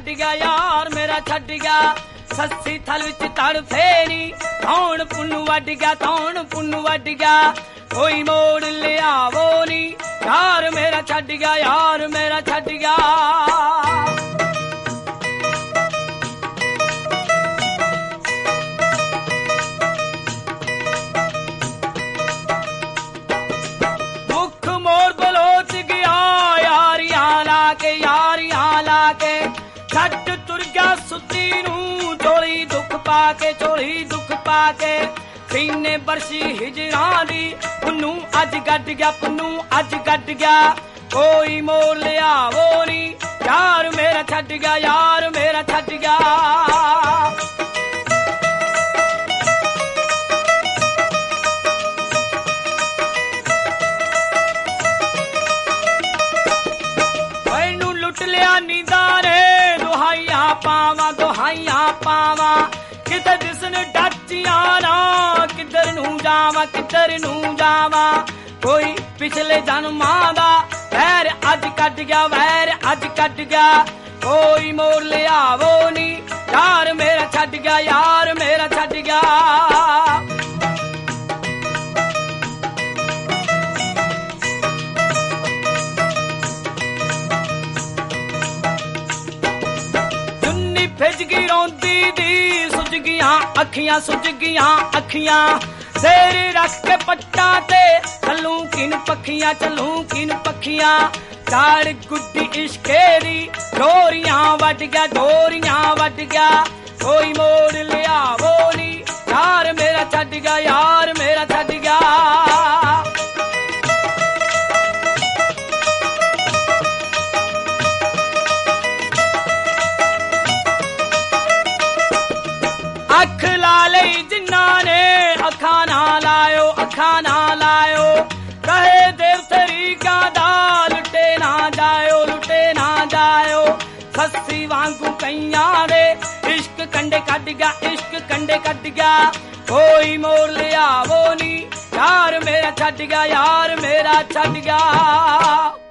छड्ड गया यार मेरा छड्ड गया सस्सी थल विच तड़फे नी कौन पुन्नू वड गया कौन पुन्नू वड गया कोई मोड़ लियावो नी यार मेरा छड्ड गया यार मेरा छड्ड गया मुख मोड़ बलोच गया यारियां लाके छट तुर गया सुती नू चोली दुख पाके सीने बरसी हिजरां दी पुन्नू अज गड्ड गया कोई मोड़ लियावो नी यार मेरा छड्ड गया यार मेरा छड्ड गया मैनू लुट लिया नींदा ने दुहाइयां पावा किते जिसन डचिया ना किधर नू जावा कोई पिछले जन्मां दा वैर अज कट गया कोई मोड़ लियावो नी यार मेरा छड्ड गया यार मेरा छड्ड गया चुन्नी फिज गई रोंदी दी सुज गईयां अखियां तेरे रख के पट्टा ते चलूं किन पखियां चाड़ गुड्डी इश्के दी डोरियां वड गया कोई मोड़ लियावो नी यार मेरा छड्ड गया यार मेरा छड्ड गया अख ला लई जिन्ना ने अखा ना लायो कहे देव तरीका दा लुटे ना जायो सस्सी वांगू कईयां दे इश्क कंडे कट गया कोई मोड़ लियावो नी यार मेरा छड्ड गया यार मेरा छड्ड गया